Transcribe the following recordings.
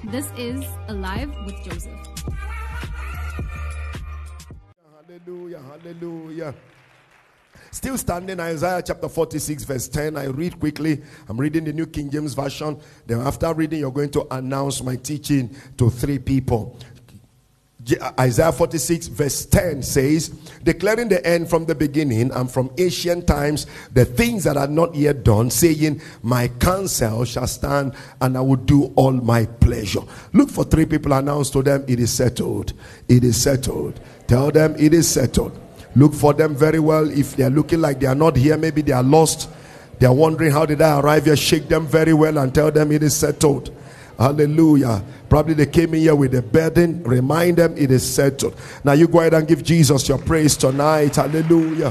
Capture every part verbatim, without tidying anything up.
This is Alive with Joseph. Hallelujah, hallelujah. Still standing, Isaiah chapter forty-six, verse ten. I read quickly. I'm reading the New King James Version. Then after reading, you're going to announce my teaching to three people. Isaiah forty-six verse ten says, declaring the end from the beginning and from ancient times, the things that are not yet done, saying, my counsel shall stand and I will do all my pleasure. Look for three people, announce to them, it is settled. It is settled. Tell them it is settled. Look for them very well. If they are looking like they are not here, maybe they are lost, they are wondering, how did I arrive here? Shake them very well and tell them it is settled. Hallelujah. Probably they came in here with a burden. Remind them it is settled. Now you go ahead and give Jesus your praise tonight. Hallelujah.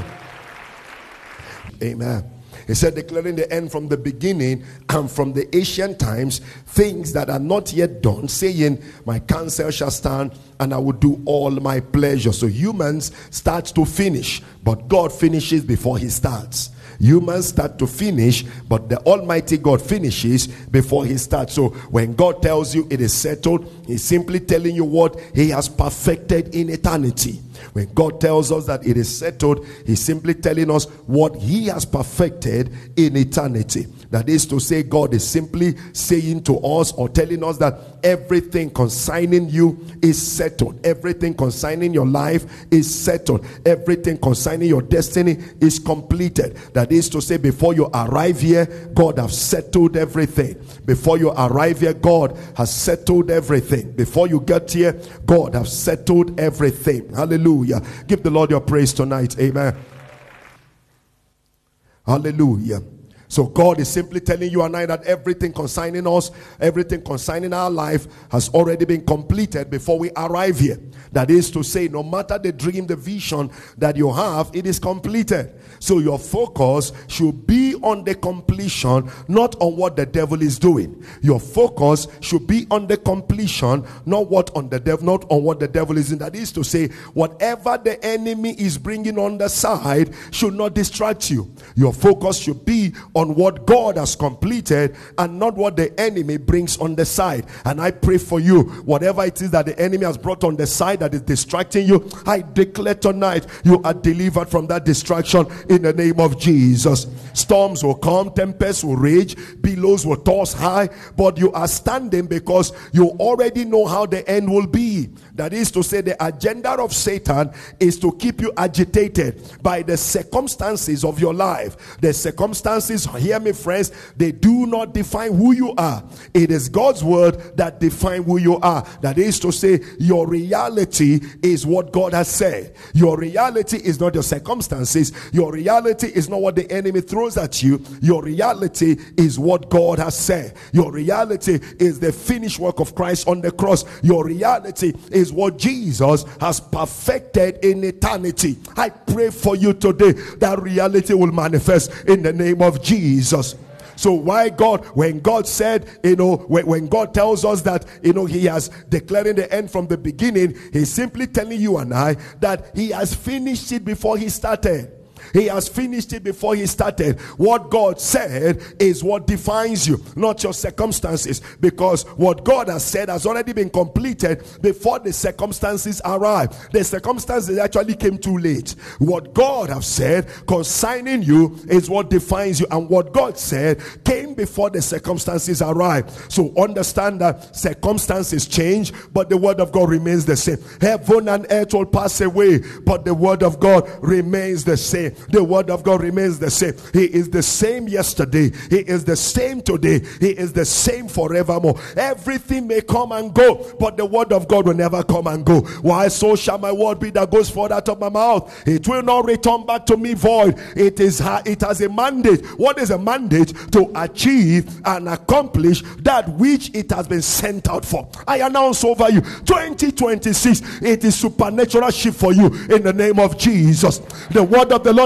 Amen. He said, declaring the end from the beginning and from the ancient times, things that are not yet done, saying, my counsel shall stand and I will do all my pleasure. So humans start to finish, but God finishes before he starts. Humans start to finish, but the Almighty God finishes before he starts. So when God tells you it is settled, he's simply telling you what he has perfected in eternity. When God tells us that it is settled, he's simply telling us what he has perfected in eternity. That is to say, God is simply saying to us or telling us that everything concerning you is settled. Everything concerning your life is settled. Everything concerning your destiny is completed. That is to say, before you arrive here, God has settled everything. Before you arrive here, God has settled everything. Before you get here, God has settled everything. Hallelujah. Give the Lord your praise tonight. Amen. Hallelujah. So God is simply telling you and I that everything concerning us, everything concerning our life has already been completed before we arrive here. That is to say, no matter the dream, the vision that you have, it is completed. So your focus should be on the completion, not on what the devil is doing. Your focus should be on the completion, not what on the devil, not on what the devil is doing. That is to say, whatever the enemy is bringing on the side should not distract you. Your focus should be on what God has completed and not what the enemy brings on the side. And I pray for you, whatever it is that the enemy has brought on the side that is distracting you, I declare tonight you are delivered from that distraction in the name of Jesus. Storms will come, tempests will rage, billows will toss high, but you are standing because you already know how the end will be. That is to say, the agenda of Satan is to keep you agitated by the circumstances of your life. The circumstances, hear me friends, they do not define who you are. It is God's word that defines who you are. That is to say, your reality is what God has said. Your reality is not your circumstances. Your reality is not what the enemy throws at you. Your reality is what God has said. Your reality is the finished work of Christ on the cross. Your reality is what Jesus has perfected in eternity. I pray for you today that reality will manifest in the name of Jesus. So why God, when God said, you know, when, when God tells us that, you know, he has declaring the end from the beginning, he's simply telling you and I that he has finished it before he started. He has finished it before he started. What God said is what defines you, not your circumstances, because what God has said has already been completed before the circumstances arrive. The circumstances actually came too late. What God has said concerning you is what defines you, and what God said came before the circumstances arrive. So understand that circumstances change, but the word of God remains the same. Heaven and earth will pass away, but the word of God remains the same. The word of God remains the same. He is the same yesterday. He is the same today. He is the same forevermore. Everything may come and go, but the word of God will never come and go. Why so shall my word be that goes forth out of my mouth? It will not return back to me void. It is it has a mandate. What is a mandate? To achieve and accomplish that which it has been sent out for. I announce over you, twenty twenty-six, it is supernatural shift for you in the name of Jesus. The word of the Lord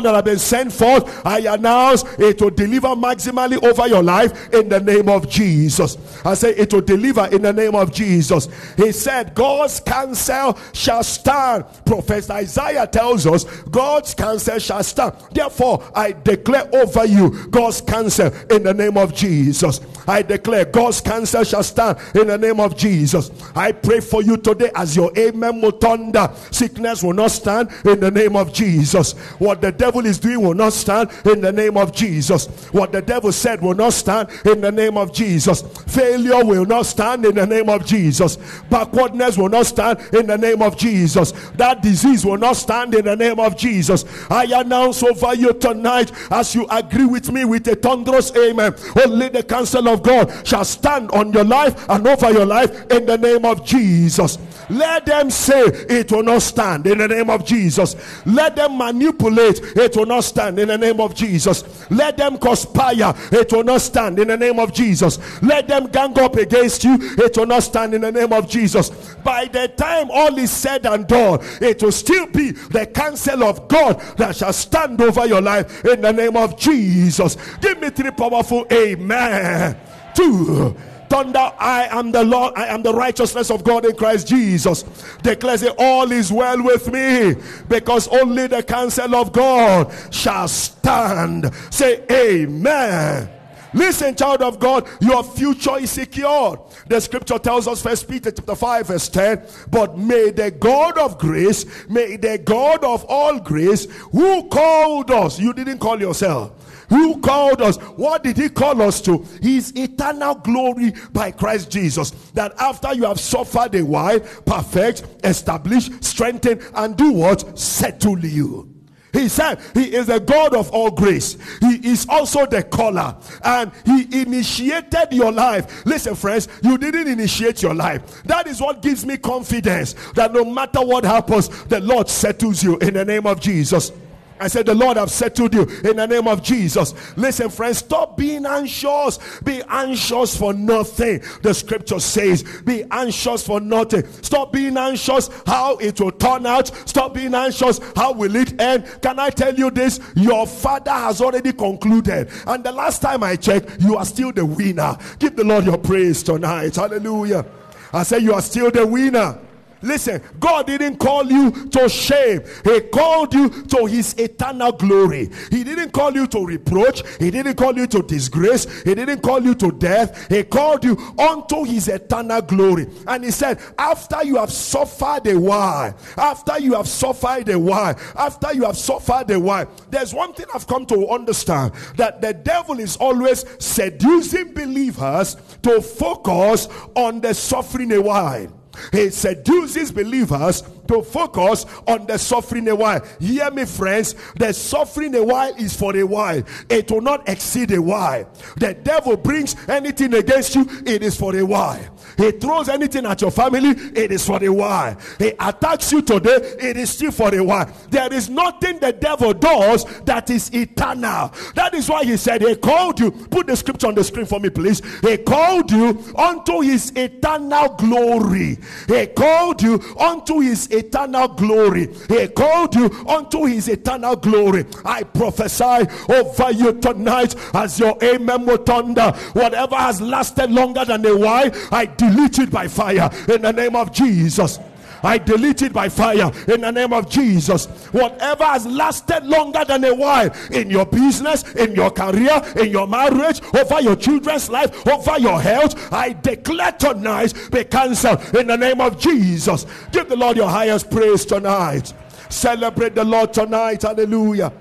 God that have been sent forth, I announce it will deliver maximally over your life in the name of Jesus. I say it will deliver in the name of Jesus. He said God's counsel shall stand. Prophet Isaiah tells us God's counsel shall stand. Therefore I declare over you God's counsel in the name of Jesus. I declare God's counsel shall stand in the name of Jesus. I pray for you today as your amen will thunder. Sickness will not stand in the name of Jesus. What the devil is doing will not stand in the name of Jesus. What the devil said will not stand in the name of Jesus. Failure will not stand in the name of Jesus. Backwardness will not stand in the name of Jesus. That disease will not stand in the name of Jesus. I announce over you tonight, as you agree with me with a thunderous amen, only the counsel of God shall stand on your life and over your life in the name of Jesus. Let them say it will not stand in the name of Jesus. Let them manipulate, it will not stand in the name of Jesus. Let them conspire, it will not stand in the name of Jesus. Let them gang up against you, it will not stand in the name of Jesus. By the time all is said and done, it will still be the counsel of God that shall stand over your life in the name of Jesus. Give me three powerful amen. Two. Thunder, I am the Lord, I am the righteousness of God in Christ Jesus. Declares it, all is well with me, because only the counsel of God shall stand. Say amen. Listen, child of God, your future is secured. The scripture tells us, First Peter chapter five verse ten, but may the God of grace, may the God of all grace, who called us, you didn't call yourself, who called us, what did he call us to? His eternal glory by Christ Jesus. That after you have suffered a while, perfect, establish, strengthen, and do what? Settle you. He said he is the God of all grace. He is also the caller, and he initiated your life. Listen, friends, you didn't initiate your life. That is what gives me confidence that no matter what happens, the Lord settles you in the name of Jesus. I said, the Lord have settled you in the name of Jesus. Listen, friends, stop being anxious. Be anxious for nothing. The scripture says, be anxious for nothing. Stop being anxious how it will turn out. Stop being anxious how will it end. Can I tell you this? Your Father has already concluded. And the last time I checked, you are still the winner. Give the Lord your praise tonight. Hallelujah. I said, you are still the winner. Listen, God didn't call you to shame. He called you to his eternal glory. He didn't call you to reproach. He didn't call you to disgrace. He didn't call you to death. He called you unto his eternal glory. And he said, after you have suffered a while, after you have suffered a while, after you have suffered a while, there's one thing I've come to understand, that the devil is always seducing believers to focus on the suffering a while. He seduces believers to focus on the suffering a while. Hear me, friends. The suffering a while is for a while. It will not exceed a while. The devil brings anything against you, it is for a while. He throws anything at your family, it is for a while. He attacks you today, it is still for a while. There is nothing the devil does that is eternal. That is why he said he called you. Put the scripture on the screen for me, please. He called you unto his eternal glory. He called you unto his eternal glory. He called you unto his eternal glory. I prophesy over you tonight as your amen will thunder. Whatever has lasted longer than a while, I delete it by fire in the name of Jesus. I delete it by fire in the name of Jesus. Whatever has lasted longer than a while in your business, in your career, in your marriage, over your children's life, over your health, I declare tonight be cancelled in the name of Jesus. Give the Lord your highest praise tonight. Celebrate the Lord tonight. Hallelujah.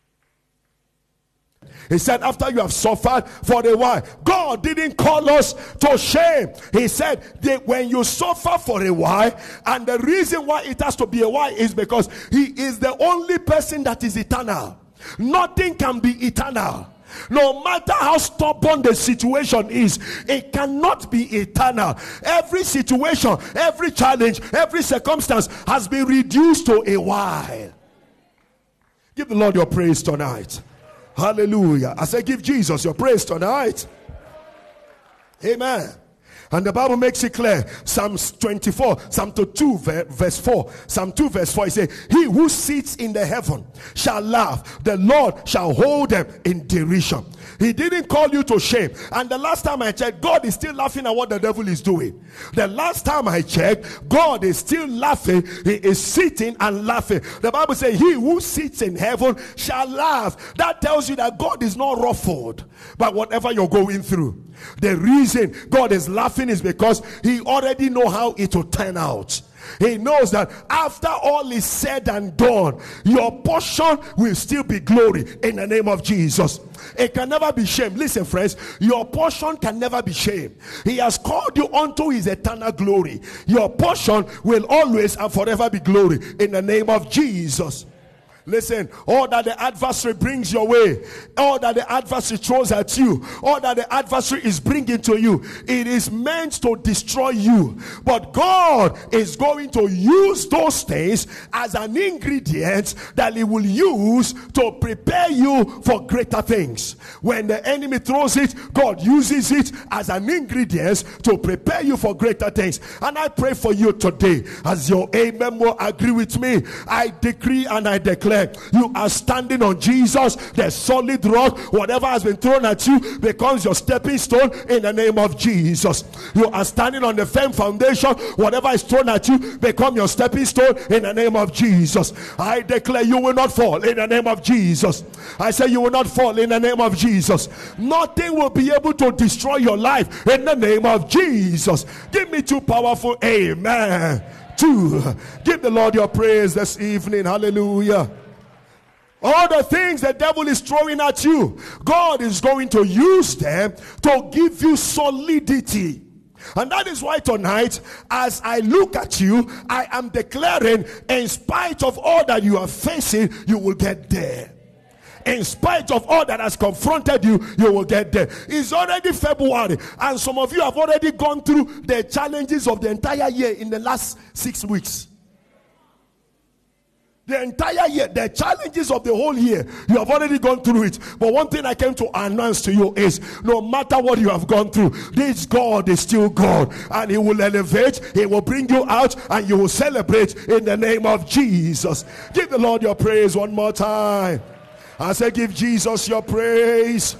He said, after you have suffered for a while, God didn't call us to shame. He said that when you suffer for a while, and the reason why it has to be a while is because he is the only person that is eternal. Nothing can be eternal. No matter how stubborn the situation is, it cannot be eternal. Every situation, every challenge, every circumstance has been reduced to a while. Give the Lord your praise tonight. Hallelujah. I say, give Jesus your praise tonight. Amen. And the Bible makes it clear. Psalm twenty-four, Psalm two, verse four. Psalm two, verse four. He says, he who sits in the heaven shall laugh. The Lord shall hold them in derision. He didn't call you to shame. And the last time I checked, God is still laughing at what the devil is doing. The last time I checked, God is still laughing. He is sitting and laughing. The Bible says, he who sits in heaven shall laugh. That tells you that God is not ruffled by whatever you're going through. The reason God is laughing is because he already knows how it will turn out. He knows that after all is said and done, your portion will still be glory in the name of Jesus. It can never be shame. Listen, friends, your portion can never be shame. He has called you unto his eternal glory. Your portion will always and forever be glory in the name of Jesus. Listen, all that the adversary brings your way, all that the adversary throws at you, all that the adversary is bringing to you, it is meant to destroy you. But God is going to use those things as an ingredient that he will use to prepare you for greater things. When the enemy throws it, God uses it as an ingredient to prepare you for greater things. And I pray for you today, as your amen will agree with me, I decree and I declare, you are standing on Jesus, the solid rock. Whatever has been thrown at you becomes your stepping stone in the name of Jesus. You are standing on the firm foundation. Whatever is thrown at you become your stepping stone in the name of Jesus. I declare you will not fall in the name of Jesus. I say you will not fall in the name of Jesus. Nothing will be able to destroy your life in the name of Jesus. Give me two powerful amen. Two. Give the Lord your praise this evening. Hallelujah. All the things the devil is throwing at you, God is going to use them to give you solidity. And that is why tonight, as I look at you, I am declaring, in spite of all that you are facing, you will get there. In spite of all that has confronted you, you will get there. It's already February, and some of you have already gone through the challenges of the entire year in the last six weeks. The entire year, the challenges of the whole year, you have already gone through it. But one thing I came to announce to you is, no matter what you have gone through, this God is still God, and he will elevate, he will bring you out, and you will celebrate in the name of Jesus. Give the Lord your praise one more time. I say, give Jesus your praise.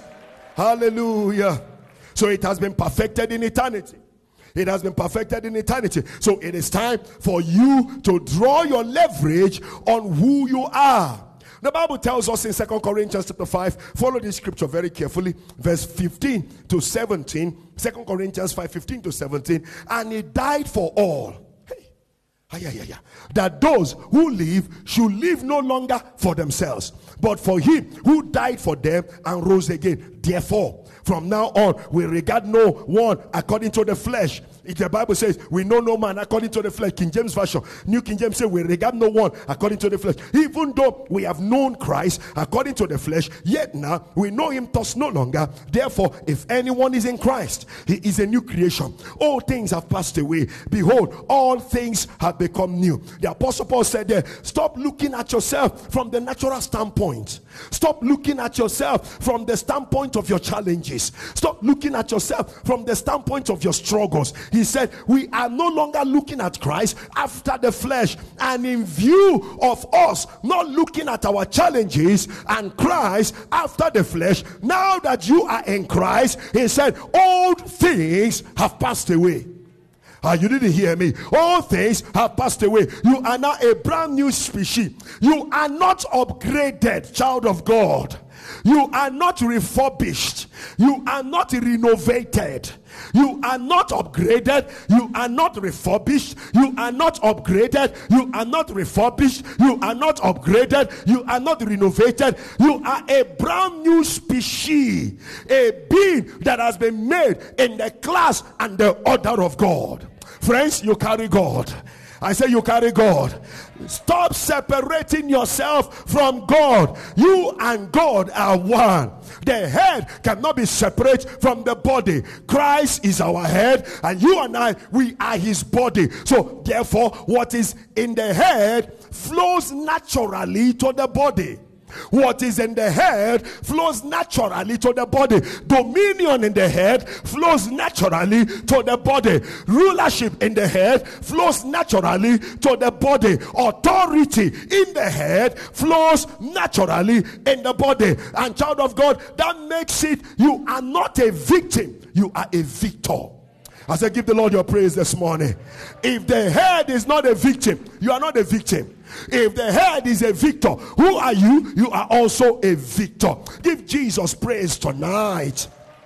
Hallelujah. So it has been perfected in eternity. It has been perfected in eternity. So it is time for you to draw your leverage on who you are. The Bible tells us in Second Corinthians chapter five, follow this scripture very carefully, verse fifteen to seventeen. Second Corinthians five, fifteen to seventeen. And he died for all. Hey. Ah, yeah, yeah, yeah. That those who live should live no longer for themselves, but for him who died for them and rose again. Therefore, from now on, we regard no one according to the flesh. If the Bible says we know no man according to the flesh, King James Version, New King James says we regard no one according to the flesh. Even though we have known Christ according to the flesh, yet now we know him thus no longer. Therefore, if anyone is in Christ, he is a new creation. All things have passed away. Behold, all things have become new. The Apostle Paul said there, stop looking at yourself from the natural standpoint. Stop looking at yourself from the standpoint of your challenges. Stop looking at yourself from the standpoint of your struggles. He said, we are no longer looking at Christ after the flesh, and in view of us not looking at our challenges and Christ after the flesh. Now that you are in Christ, he said, old things have passed away. Ah, you didn't hear me. All things have passed away. You are now a brand new species. You are not upgraded, child of God. You are not refurbished. You are not renovated. You are not upgraded. You are not refurbished. You are not upgraded. You are not refurbished. You are not upgraded. You are not renovated. You are a brand new species, a being that has been made in the class and the order of God. Friends, you carry God. I say you carry God. Stop separating yourself from God. You and God are one. The head cannot be separate from the body. Christ is our head, and you and I, we are his body. So therefore, what is in the head flows naturally to the body. What is in the head flows naturally to the body. Dominion in the head flows naturally to the body. Rulership in the head flows naturally to the body. Authority in the head flows naturally in the body. And child of God, that makes it you are not a victim, you are a victor. I said, give the Lord your praise this morning. If the head is not a victim, you are not a victim. If the head is a victor, who are you? You are also a victor. Give Jesus praise tonight.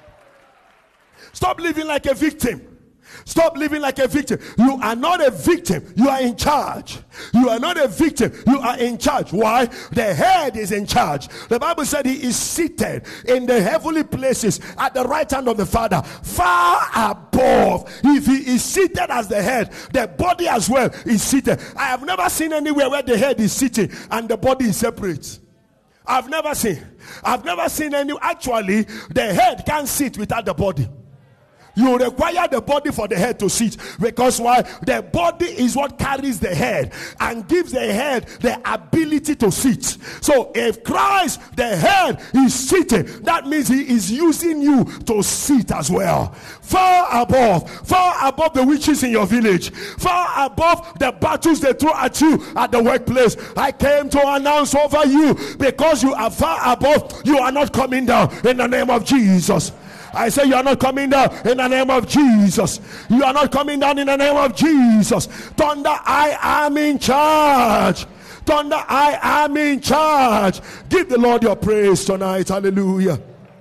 Stop living like a victim. Stop living like a victim. You are not a victim. You are in charge. You are not a victim. You are in charge. Why? The head is in charge. The Bible said he is seated in the heavenly places at the right hand of the Father, far above. If he is seated as the head, the body as well is seated. I have never seen anywhere where the head is sitting and the body is separate. I've never seen. I've never seen any. Actually, the head can't sit without the body. You require the body for the head to sit, because why? The body is what carries the head and gives the head the ability to sit. So if Christ, the head, is sitting, that means he is using you to sit as well. Far above, far above the witches in your village, far above the battles they throw at you at the workplace. I came to announce over you, because you are far above, you are not coming down in the name of Jesus. I say you are not coming down in the name of Jesus. You are not coming down in the name of Jesus. Thunder, I am in charge. Thunder, I am in charge. Give the Lord your praise tonight. Hallelujah.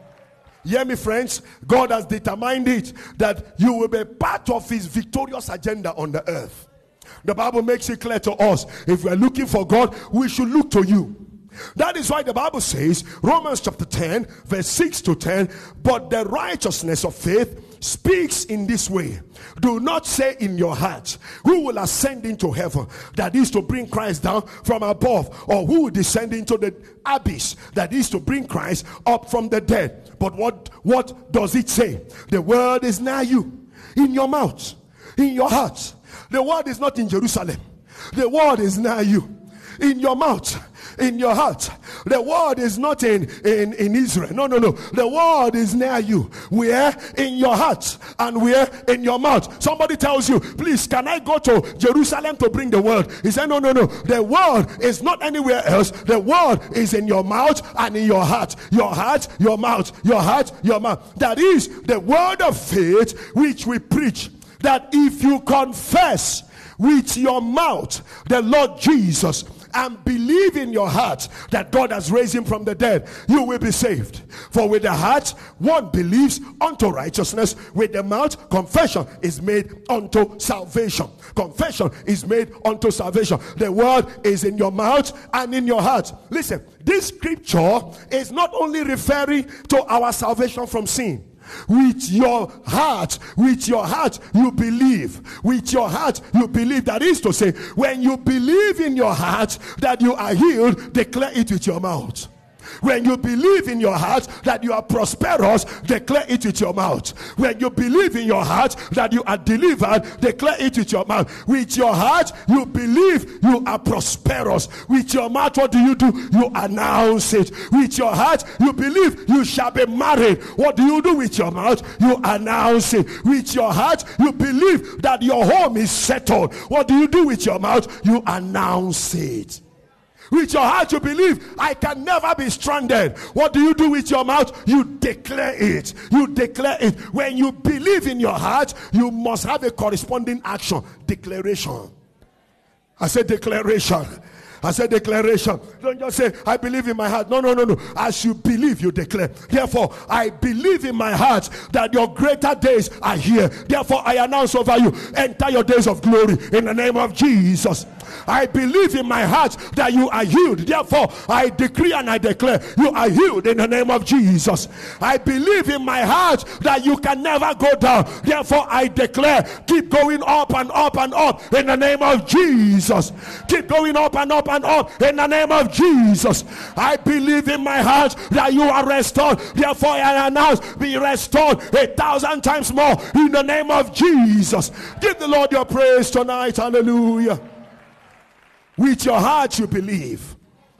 Hear me, friends. God has determined it that you will be part of his victorious agenda on the earth. The Bible makes it clear to us, if we are looking for God, we should look to you. That is why the Bible says, Romans chapter ten, verse six to ten, but the righteousness of faith speaks in this way. Do not say in your heart, who will ascend into heaven, that is to bring Christ down from above, or who will descend into the abyss, that is to bring Christ up from the dead. But what, what does it say? The word is nigh you, in your mouth, in your heart. The word is not in Jerusalem. The word is nigh you, in your mouth, in your heart. The word is not in, in, in Israel. No, no, no. The word is near you. Where? In your heart. And where? In your mouth. Somebody tells you, please, can I go to Jerusalem to bring the word? He said, no, no, no. The word is not anywhere else. The word is in your mouth and in your heart. Your heart, your mouth. Your heart, your mouth. That is the word of faith which we preach. That if you confess with your mouth the Lord Jesus and believe in your heart that God has raised him from the dead, you will be saved. For with the heart one believes unto righteousness, with the mouth confession is made unto salvation. Confession is made unto salvation. The word is in your mouth and in your heart. Listen, this scripture is not only referring to our salvation from sin. With your heart, with your heart you believe. With your heart you believe. That is to say, when you believe in your heart that you are healed, declare it with your mouth. When you believe in your heart that you are prosperous, declare it with your mouth. When you believe in your heart that you are delivered, declare it with your mouth. With your heart you believe you are prosperous. With your mouth, what do you do? You announce it. With your heart you believe you shall be married. What do you do with your mouth? You announce it. With your heart you believe that your home is settled. What do you do with your mouth? You announce it. With your heart you believe I can never be stranded. What do you do with your mouth? You declare it. You declare it. When you believe in your heart, you must have a corresponding action. Declaration. I said declaration. I said declaration. Don't just say, I believe in my heart. No, no, no, no. As you believe, you declare. Therefore, I believe in my heart that your greater days are here. Therefore, I announce over you, enter your days of glory in the name of Jesus. I believe in my heart that you are healed. Therefore, I decree and I declare you are healed in the name of Jesus. I believe in my heart that you can never go down. Therefore, I declare keep going up and up and up in the name of Jesus. Keep going up and up and up in the name of Jesus. I believe in my heart that you are restored. Therefore, I announce be restored a thousand times more in the name of Jesus. Give the Lord your praise tonight. Hallelujah. With your heart you believe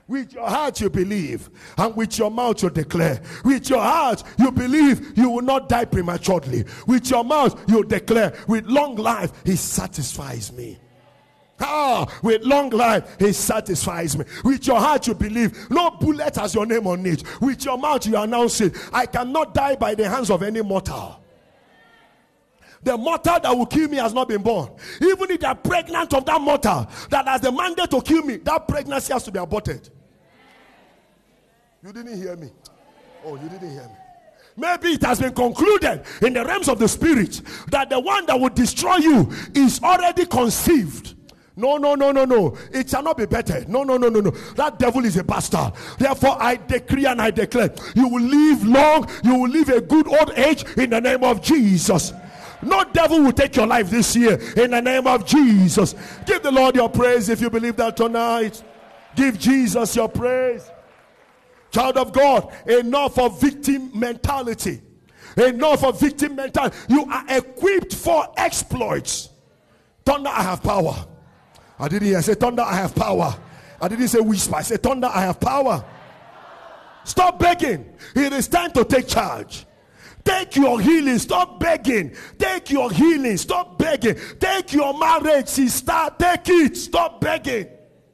With your heart you believe, and with your mouth you declare. With your heart you believe you will not die prematurely. With your mouth you declare, with long life he satisfies me. Ah, with long life he satisfies me. With your heart you believe, no bullet has your name on it. With your mouth you announce it, I cannot die by the hands of any mortal. The mortal that will kill me has not been born. Even if they are pregnant of that mortal that has the mandate to kill me, that pregnancy has to be aborted. You didn't hear me. Oh, you didn't hear me. Maybe it has been concluded in the realms of the spirit that the one that will destroy you is already conceived. No, no, no, no, no. It shall not be better. No, no, no, no, no. That devil is a bastard. Therefore, I decree and I declare, you will live long. You will live a good old age in the name of Jesus. No devil will take your life this year in the name of Jesus. Give the Lord your praise if you believe that tonight. Give Jesus your praise. Child of God, enough of victim mentality. Enough of victim mentality. You are equipped for exploits. Thunder, I have power. I didn't hear. I said, thunder, I have power. I didn't say whisper. I said, thunder, I have power. Stop begging. It is time to take charge. Take your healing. Stop begging. Take your healing. Stop begging. Take your marriage, sister. Take it. Stop begging.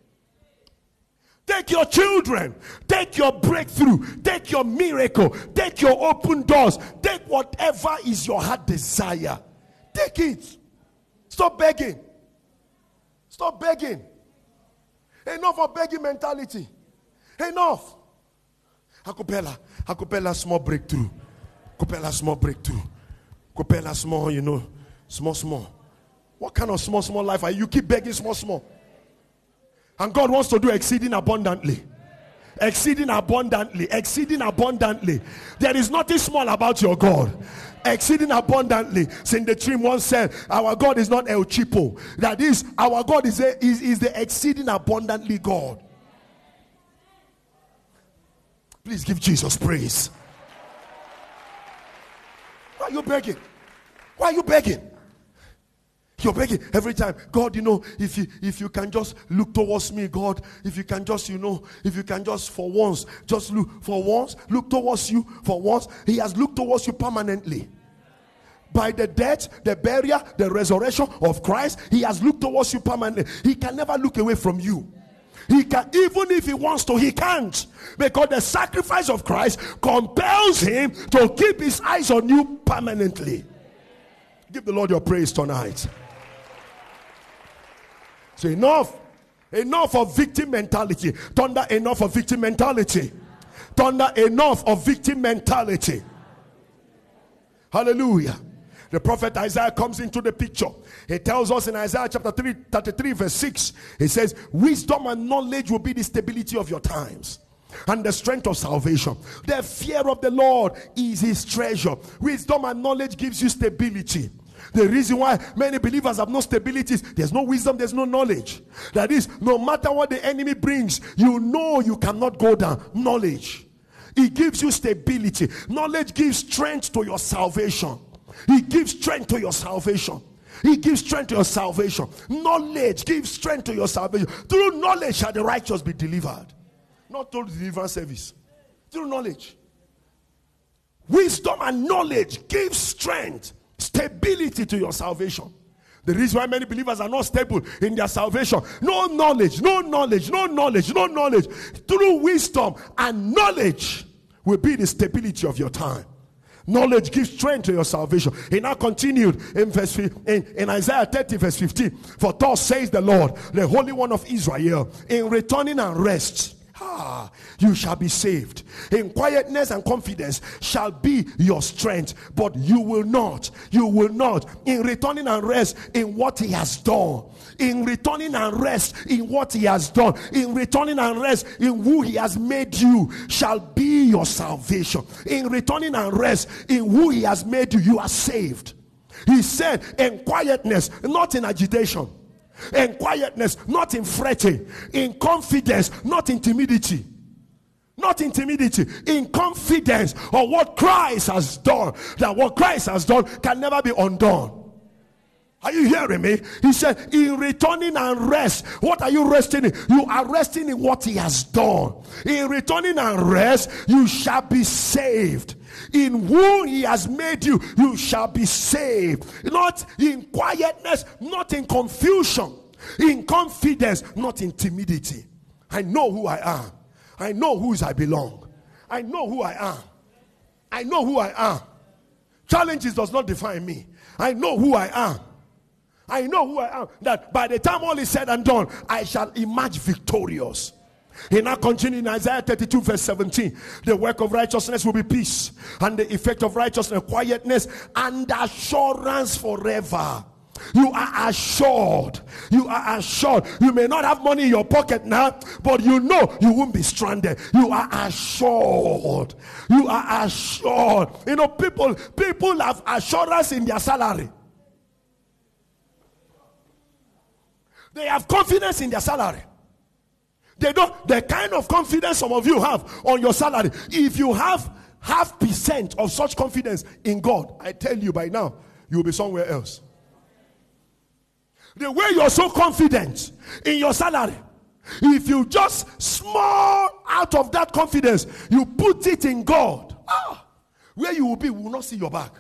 Take your children. Take your breakthrough. Take your miracle. Take your open doors. Take whatever is your heart desire. Take it. Stop begging. Stop begging. Enough of begging mentality. Enough. Acapella. Acapella small breakthrough. Acapella small breakthrough. Acapella small, you know, small, small. What kind of small, small life are you? You keep begging small, small. And God wants to do exceeding abundantly. Exceeding abundantly. Exceeding abundantly. There is nothing small about your God. Exceeding abundantly. Saint the Trim once said, our God is not El Chipo. That is, our God is, a, is, is the exceeding abundantly God. Please give Jesus praise. Why are you begging? Why are you begging? You're begging every time. God, you know, if you if you can just look towards me, God, if you can just, you know, if you can just for once, just look for once, look towards you for once. He has looked towards you permanently. By the death, the burial, the resurrection of Christ, he has looked towards you permanently. He can never look away from you. He can, even if he wants to, he can't. Because the sacrifice of Christ compels him to keep his eyes on you permanently. Give the Lord your praise tonight. So enough. Enough of victim mentality. Thunder, enough of victim mentality. Thunder, enough of victim mentality. Hallelujah. The prophet Isaiah comes into the picture. He tells us in Isaiah chapter three, thirty-three verse six. He says, wisdom and knowledge will be the stability of your times and the strength of salvation. The fear of the Lord is his treasure. Wisdom and knowledge gives you stability. The reason why many believers have no stability is there's no wisdom, there's no knowledge. That is, no matter what the enemy brings, you know you cannot go down. Knowledge. It gives you stability. Knowledge gives strength to your salvation. He gives strength to your salvation. He gives strength to your salvation. Knowledge gives strength to your salvation. Through knowledge shall the righteous be delivered. Not through the deliverance service. Through knowledge. Wisdom and knowledge gives strength, stability to your salvation. The reason why many believers are not stable in their salvation. No knowledge, no knowledge, no knowledge, no knowledge. Through wisdom and knowledge will be the stability of your time. Knowledge gives strength to your salvation. He now continued in verse in, in Isaiah thirty verse fifteen. For thus says the Lord, the Holy One of Israel, in returning and rest, ah, you shall be saved. In quietness and confidence shall be your strength, but you will not, you will not. In returning and rest in what he has done. In returning and rest in what he has done. In returning and rest in who he has made you shall be your salvation. In returning and rest in who he has made you, you are saved. He said in quietness, not in agitation. In quietness, not in fretting. In confidence, not in timidity. Not in timidity. In confidence of what Christ has done. That what Christ has done can never be undone. Are you hearing me? He said, in returning and rest. What are you resting in? You are resting in what he has done. In returning and rest, you shall be saved. In whom he has made you, you shall be saved. Not in quietness, not in confusion. In confidence, not in timidity. I know who I am. I know whose I belong. I know who I am. I know who I am. Challenges does not define me. I know who I am. I know who I am. That by the time all is said and done, I shall emerge victorious. He now continues in Isaiah thirty-two verse seventeen. The work of righteousness will be peace, and the effect of righteousness quietness and assurance forever. You are assured. You are assured. You may not have money in your pocket now, but you know you won't be stranded. You are assured. You are assured. You know, people, people have assurance in their salary. They have confidence in their salary. They don't, the kind of confidence some of you have on your salary. If you have half percent of such confidence in God, I tell you by now, you'll be somewhere else. The way you're so confident in your salary, if you just small out of that confidence, you put it in God, ah, where you will be, we will not see your back.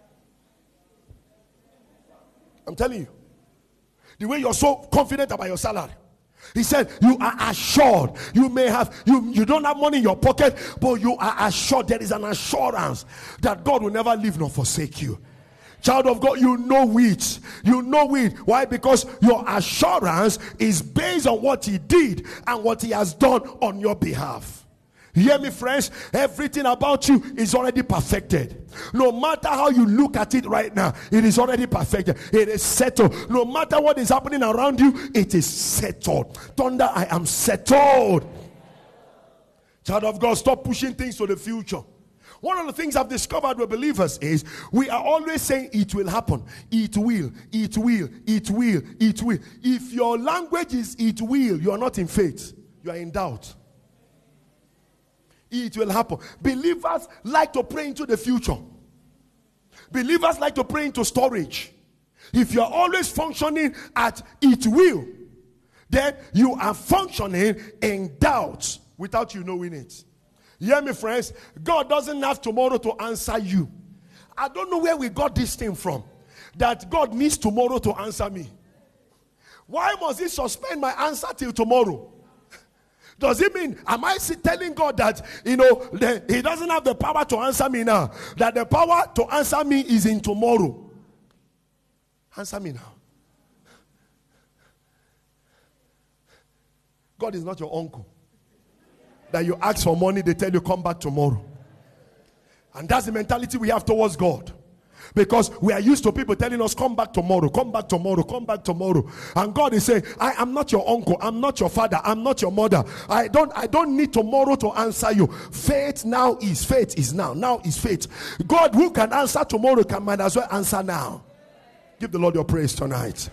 I'm telling you. The way you're so confident about your salary. He said, you are assured. You may have, you, you don't have money in your pocket, but you are assured. There is an assurance that God will never leave nor forsake you. Child of God, you know it. You know it. Why? Because your assurance is based on what he did and what he has done on your behalf. You hear me, friends? Everything about you is already perfected. No matter how you look at it right now, it is already perfected. It is settled. No matter what is happening around you, it is settled. Thunder, I am settled. Child of God, stop pushing things to the future. One of the things I've discovered with believers is we are always saying it will happen. It will, it will, it will, it will. If your language is it will, you are not in faith. You are in doubt. It will happen. Believers like to pray into the future. Believers like to pray into storage. If you are always functioning at it will, then you are functioning in doubt without you knowing it. You hear me, friends? God doesn't have tomorrow to answer you. I don't know where we got this thing from, that God needs tomorrow to answer me. Why must he suspend my answer till tomorrow? Does it mean, am I telling God that, you know, the, he doesn't have the power to answer me now? That the power to answer me is in tomorrow? Answer me now. God is not your uncle. That you ask for money, they tell you come back tomorrow. And that's the mentality we have towards God. Because we are used to people telling us, come back tomorrow, come back tomorrow, come back tomorrow. And God is saying, I am not your uncle, I'm not your father, I'm not your mother. I don't I don't need tomorrow to answer you. Faith now is, faith is now. Now is faith. God who can answer tomorrow can might as well answer now. Give the Lord your praise tonight.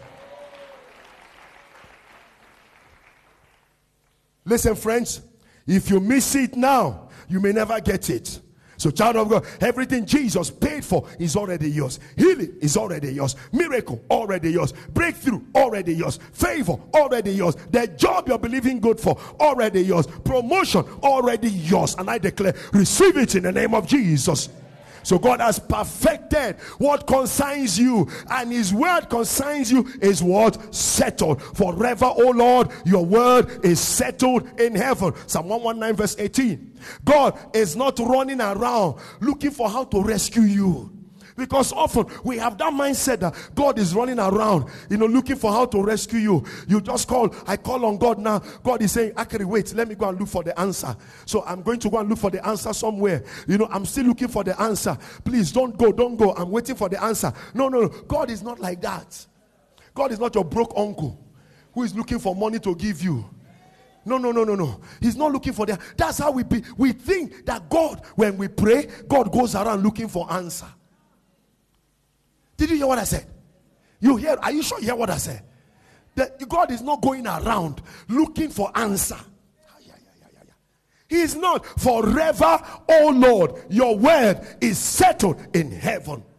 Listen, friends, if you miss it now, you may never get it. So, child of God, everything Jesus paid for is already yours. Healing is already yours. Miracle, already yours. Breakthrough, already yours. Favor, already yours. The job you're believing good for, already yours. Promotion, already yours. And I declare, receive it in the name of Jesus. So God has perfected what concerns you, and his word concerns you is what? Settled. Forever, O Lord, your word is settled in heaven. Psalm one nineteen verse eighteen. God is not running around looking for how to rescue you. Because often we have that mindset that God is running around, you know, looking for how to rescue you. You just call, I call on God now. God is saying, actually, wait, let me go and look for the answer. So I'm going to go and look for the answer somewhere. You know, I'm still looking for the answer. Please don't go, don't go. I'm waiting for the answer. No, no, no. God is not like that. God is not your broke uncle who is looking for money to give you. No, no, no, no, no. He's not looking for that. That's how we be. We think that God, when we pray, God goes around looking for answer. Did you hear what I said? You hear? Are you sure you hear what I said? That God is not going around looking for answer. He is not. Forever, oh Lord, your word is settled in heaven.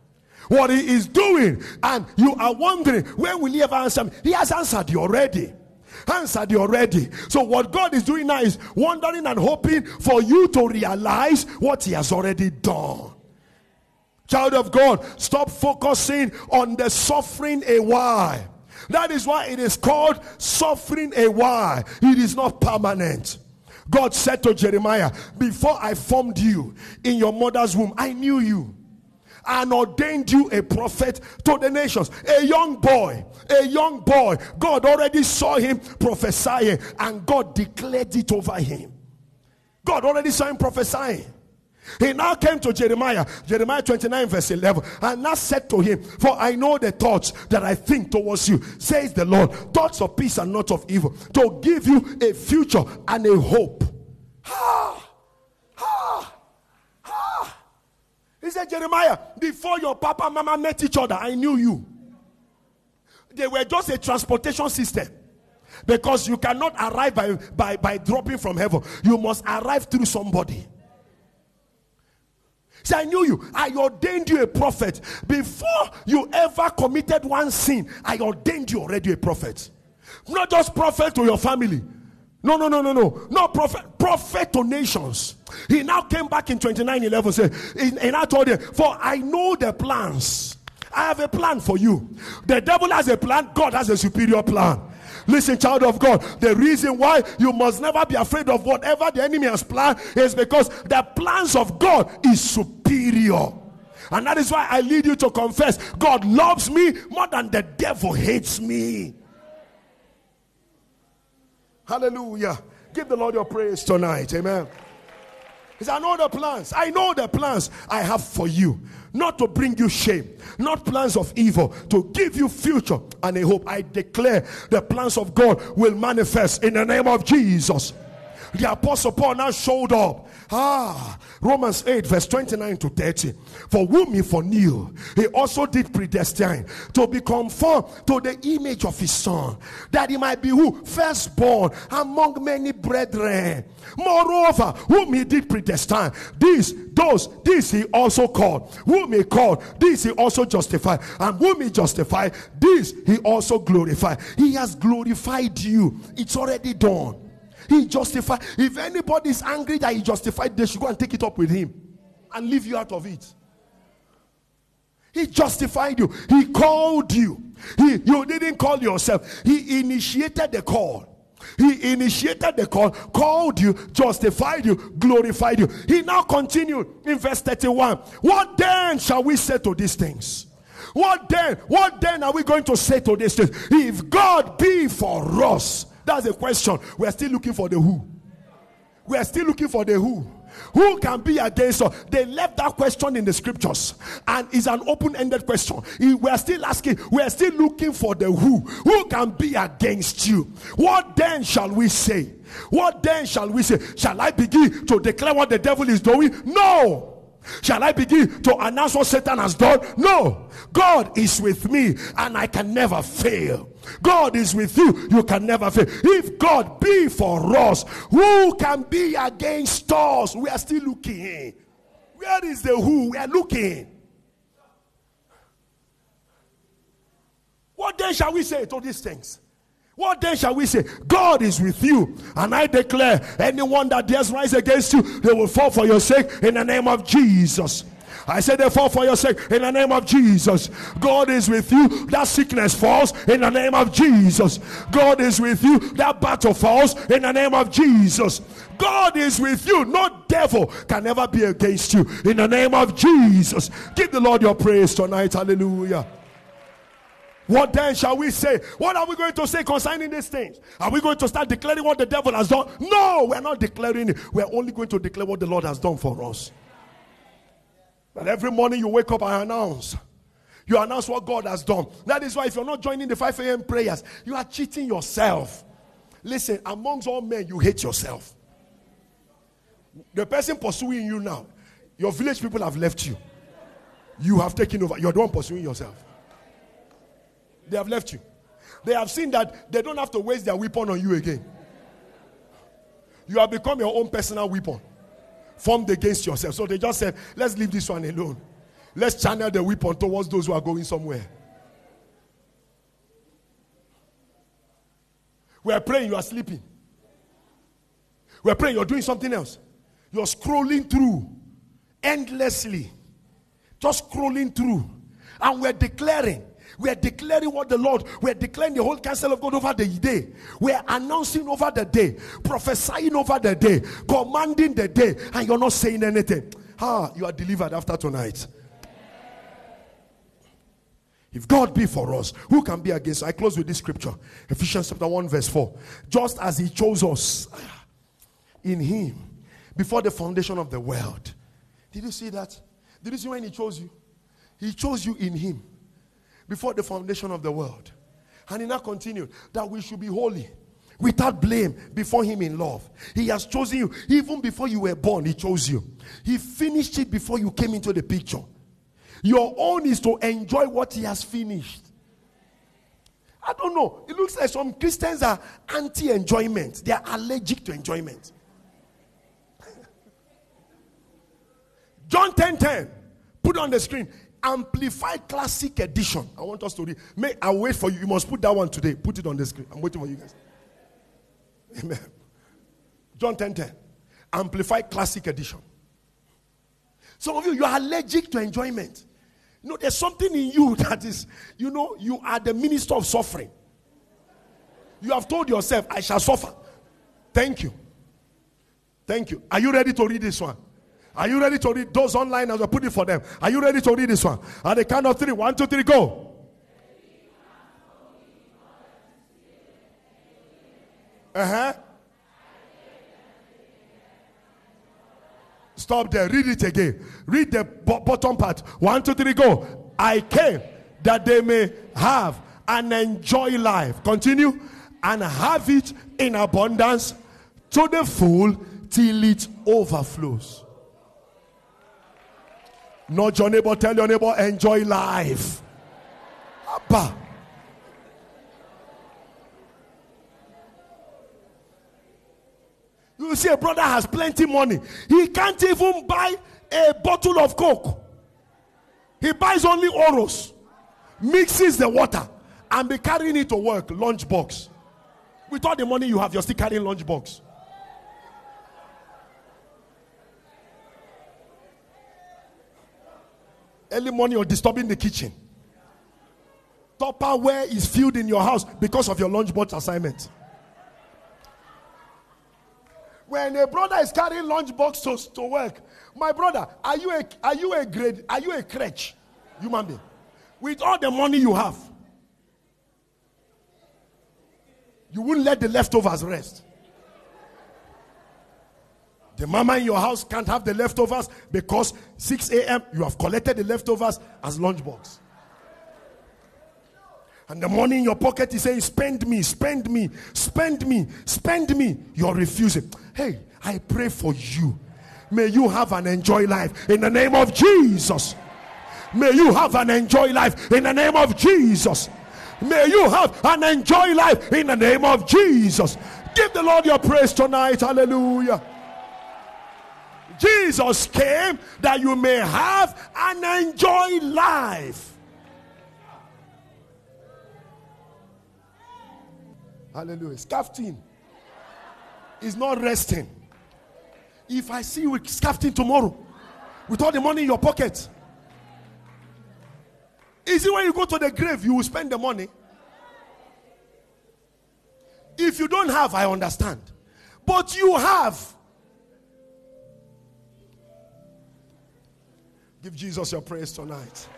what he is doing, and you are wondering, when will he ever answer me? He has answered you already. Answered you already. So what God is doing now is wondering and hoping for you to realize what he has already done. Child of God, stop focusing on the suffering a while. That is why it is called suffering a while. It is not permanent. God said to Jeremiah, before I formed you in your mother's womb, I knew you and ordained you a prophet to the nations. A young boy, a young boy. God already saw him prophesying, and God declared it over him. God already saw him prophesying. He now came to Jeremiah, Jeremiah twenty-nine verse eleven, and now said to him, for I know the thoughts that I think towards you, says the Lord, thoughts of peace and not of evil, to give you a future and a hope. Ha! Ha! Ha! He said, Jeremiah, before your papa and mama met each other, I knew you. They were just a transportation system. Because you cannot arrive by, by, by dropping from heaven. You must arrive through somebody. See, I knew you. I ordained you a prophet. Before you ever committed one sin, I ordained you already a prophet. Not just prophet to your family. No, no, no, no, no. Not prophet. Prophet to nations. He now came back in twenty-nine eleven. Said, and I told him, for I know the plans. I have a plan for you. The devil has a plan. God has a superior plan. Listen, child of God, the reason why you must never be afraid of whatever the enemy has planned is because the plans of God is superior. And that is why I lead you to confess, God loves me more than the devil hates me. Hallelujah. Give the Lord your praise tonight. Amen. He said, I know the plans. I know the plans I have for you. Not to bring you shame. Not plans of evil. To give you future and a hope. I declare the plans of God will manifest in the name of Jesus. The Apostle Paul now showed up. Ah, Romans eight verse twenty-nine to thirty. For whom he foreknew, he also did predestine to be conformed to the image of his son, that he might be who? Firstborn among many brethren. Moreover, whom he did predestine, these, those, this he also called. Whom he called, this he also justified. And whom he justified, this he also glorified. He has glorified you. It's already done. He justified. If anybody is angry that he justified, they should go and take it up with him and leave you out of it. He justified you. He called you. He, you didn't call yourself. He initiated the call. He initiated the call, called you, justified you, glorified you. He now continued in verse thirty-one. What then shall we say to these things? What then? What then are we going to say to these things? If God be for us. That's a question. We are still looking for the who. We are still looking for the who. Who can be against us? They left that question in the scriptures, and it's an open-ended question. We are still asking. We are still looking for the who. Who can be against you? What then shall we say? What then shall we say? Shall I begin to declare what the devil is doing? No. Shall I begin to announce what Satan has done? No. God is with me, and I can never fail. God is with you, you can never fail. If God be for us, who can be against us? We are still looking. Where is the who? We are looking. What then shall we say to these things? What then shall we say? God is with you, and I declare anyone that dares rise against you, they will fall for your sake in the name of Jesus. I said they fall for your sake in the name of Jesus. God is with you. That sickness falls in the name of Jesus. God is with you. That battle falls in the name of Jesus. God is with you. No devil can ever be against you in the name of Jesus. Give the Lord your praise tonight. Hallelujah. What then shall we say? What are we going to say concerning these things? Are we going to start declaring what the devil has done? No, we're not declaring it. We're only going to declare what the Lord has done for us. That every morning you wake up and announce. You announce what God has done. That is why if you're not joining the five a.m. prayers, you are cheating yourself. Listen, amongst all men, you hate yourself. The person pursuing you now, your village people have left you. You have taken over. You're the one pursuing yourself. They have left you. They have seen that they don't have to waste their weapon on you again. You have become your own personal weapon, formed against yourself. So they just said, let's leave this one alone. Let's channel the weapon towards those who are going somewhere. We are praying, you are sleeping. We are praying, you're doing something else. You're scrolling through endlessly. Just scrolling through. And we're declaring. We're declaring what the Lord, we're declaring the whole counsel of God over the day. We're announcing over the day. Prophesying over the day. Commanding the day. And you're not saying anything. Ah, you are delivered after tonight. If God be for us, who can be against us? I close with this scripture. Ephesians chapter one verse four. Just as he chose us in him before the foundation of the world. Did you see that? Did you see when he chose you? He chose you in him before the foundation of the world. And he now continued that we should be holy, without blame, before him in love. He has chosen you. Even before you were born, he chose you. He finished it before you came into the picture. Your own is to enjoy what he has finished. I don't know. It looks like some Christians are anti-enjoyment. They are allergic to enjoyment. John ten ten. Put on the screen. Amplified Classic Edition. I want us to read. May I'll wait for you. You must put that one today. Put it on the screen. I'm waiting for you guys. Amen. John ten ten. Amplified Classic Edition. Some of you, you are allergic to enjoyment. You know, there's something in you that is, you know, you are the minister of suffering. You have told yourself, I shall suffer. Thank you. Thank you. Are you ready to read this one? Are you ready to read those online as I put it for them? Are you ready to read this one? At the count of three. One, two, three, go. Uh-huh. Stop there. Read it again. Read the b- bottom part. One, two, three, go. I came that they may have and enjoy life. Continue. And have it in abundance to the full till it overflows. Not your neighbor, tell your neighbor, enjoy life. Abba. You see, a brother has plenty money. He can't even buy a bottle of Coke. He buys only Oros, mixes the water, and be carrying it to work, lunchbox. With all the money you have, you're still carrying lunchbox. Early morning, you're disturbing the kitchen. Tupperware is filled in your house because of your lunchbox assignment. When a brother is carrying lunchbox to, to work, my brother, are you a are you a grade? Are you a crutch human being? With all the money you have, you wouldn't let the leftovers rest. The mama in your house can't have the leftovers because six a.m. you have collected the leftovers as lunchbox. And the money in your pocket is saying, spend me, spend me, spend me, spend me. You're refusing. Hey, I pray for you. May you have and enjoy life in the name of Jesus. May you have and enjoy life in the name of Jesus. May you have and enjoy life in the name of Jesus. Give the Lord your praise tonight. Hallelujah. Jesus came that you may have and enjoy life. Hallelujah. Scafting is not resting. If I see you with scafting tomorrow, with all the money in your pocket, is it when you go to the grave you will spend the money? If you don't have, I understand. But you have. Give Jesus your praise tonight.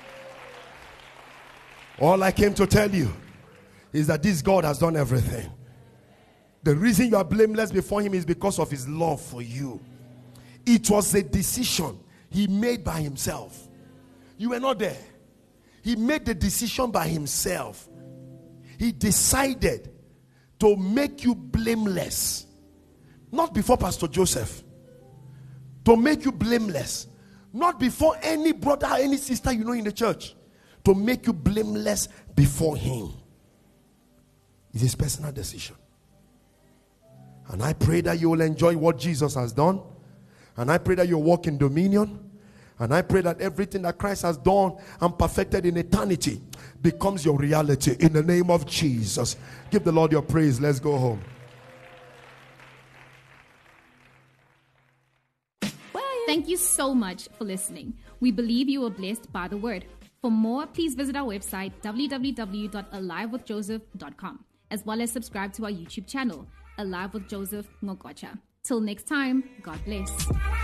All I came to tell you is that this God has done everything. The reason you are blameless before him is because of his love for you. It was a decision he made by himself. You were not there. He made the decision by himself. He decided to make you blameless. Not before Pastor Joseph. To make you blameless. Not before any brother or any sister you know in the church. To make you blameless before him. It's his personal decision. And I pray that you will enjoy what Jesus has done. And I pray that you'll walk in dominion. And I pray that everything that Christ has done and perfected in eternity becomes your reality in the name of Jesus. Give the Lord your praise. Let's go home. Thank you so much for listening. We believe you were blessed by the word. For more, please visit our website, w w w dot alive with joseph dot com, as well as subscribe to our YouTube channel, Alive with Joseph Ngokocha. Till next time, God bless.